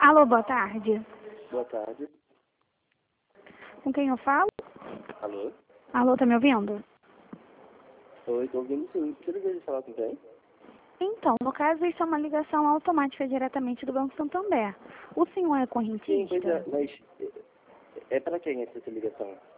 Alô, boa tarde. Boa tarde. Com quem eu falo? Alô? Alô, tá me ouvindo? Oi, tô ouvindo sim. Você liga de falar com quem? Então, no caso, isso é uma ligação automática diretamente do Banco Santander. O senhor é Sim, pois é, correntista? mas é para quem essa ligação?